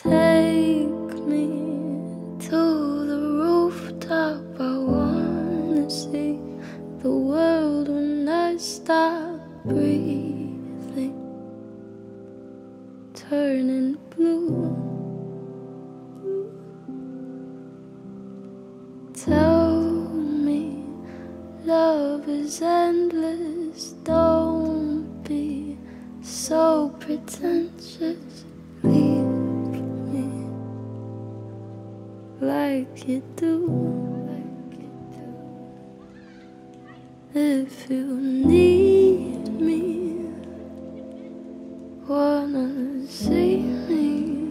Take me to the rooftop. I wanna see the world when I stop breathing, turning blue. Tell me love is endless. Don't be so pretentious. Leave me like you do. If you need me, wanna see me,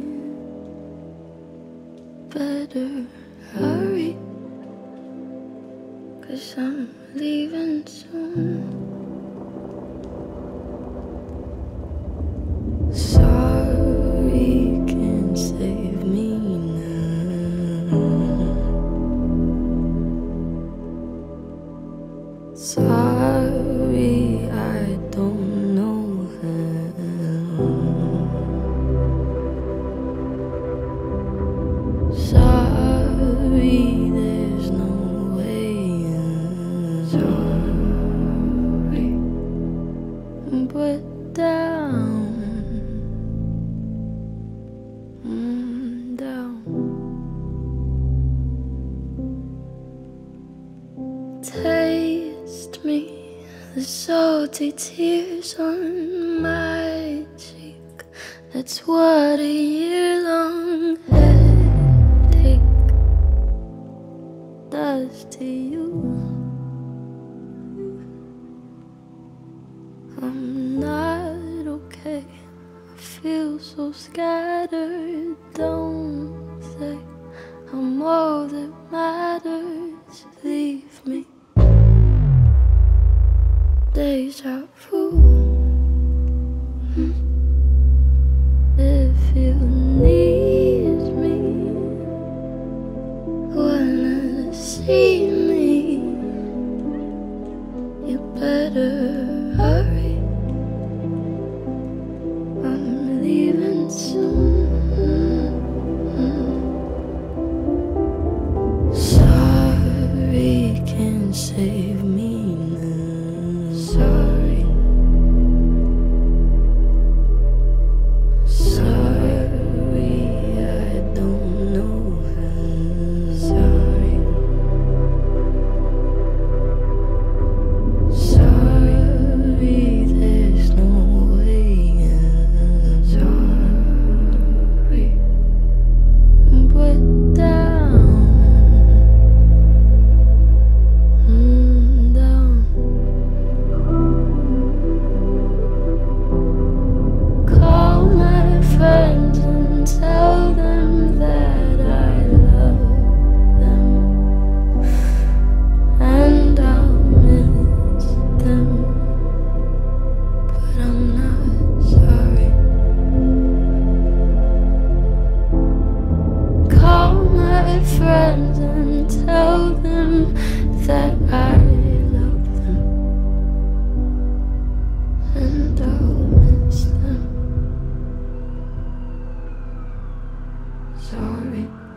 better hurry, 'cause I'm leaving soon. Sorry can't save me now. Sorry, I don't know how. Sorry, there's no way out. Sorry, but down. Taste me, the salty tears on my cheek. That's what a year-long headache does to you. I'm not okay, I feel so scattered. Don't say I'm all that matters. Leave me. Deja vu. If you need me, wanna see me, you better hurry. I'm leaving soon. Sorry can't save me now. Sorry. Sorry, I don't know how. Sorry. Sorry, there's no way out. Sorry, but down. Call my friends and tell them that I love them, and I'll miss them, but I'm not sorry. Call my friends and tell them that I love them, and I'll miss them. Sorry.